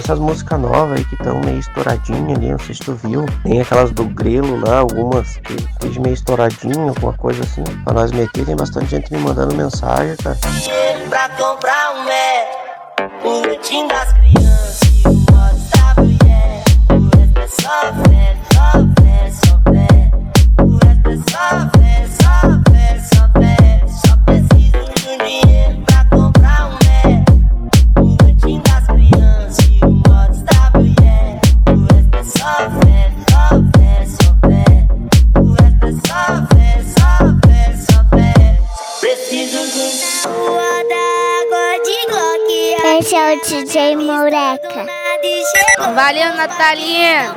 essas músicas novas aí que estão meio estouradinhas ali, não sei se tu viu. Tem aquelas do Grelo lá, algumas que fez meio estouradinho, alguma coisa assim. Pra nós meter, tem bastante gente me mandando mensagem, cara. Pra comprar um o boletim das crianças e o modo da mulher. O resto é só fé, só fé, só fé. O resto é só fé, só fé, só fé. Só preciso de um dinheiro pra comprar um o boletim das crianças e o modo da mulher. O resto é só fé, só fé, só fé. O resto é só fé, só fé, só fé. Preciso de um esse é o DJ Moreca. Valeu, Natalinha.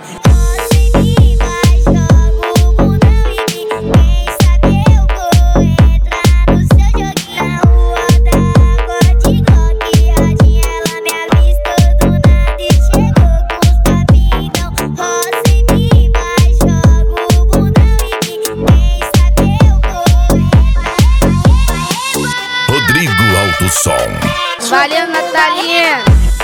Rodrigo Alto Som. Valeu, Natalinha.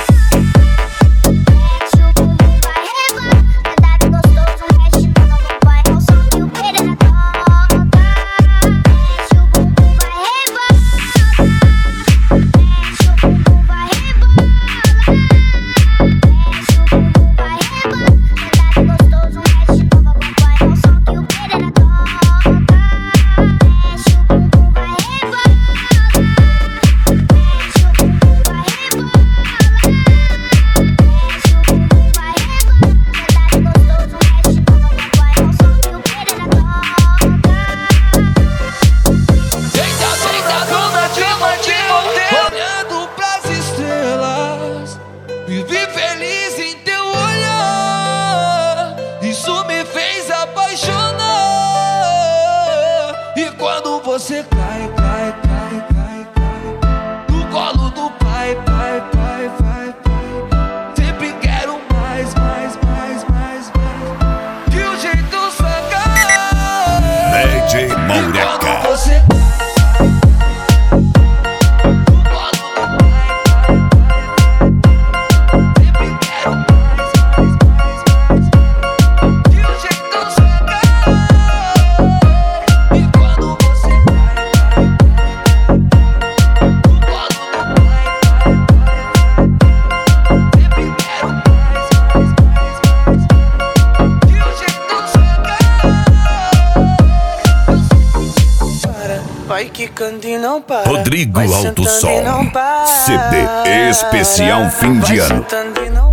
Você cai, cai, cai, cai, cai no colo do pai, pai, pai, pai, pai. Sempre quero mais, mais, mais, mais, mais. Que o jeito sacar DJ Moreca. Você vai quicando e não para. Rodrigo Alto Som. CD especial fim de ano.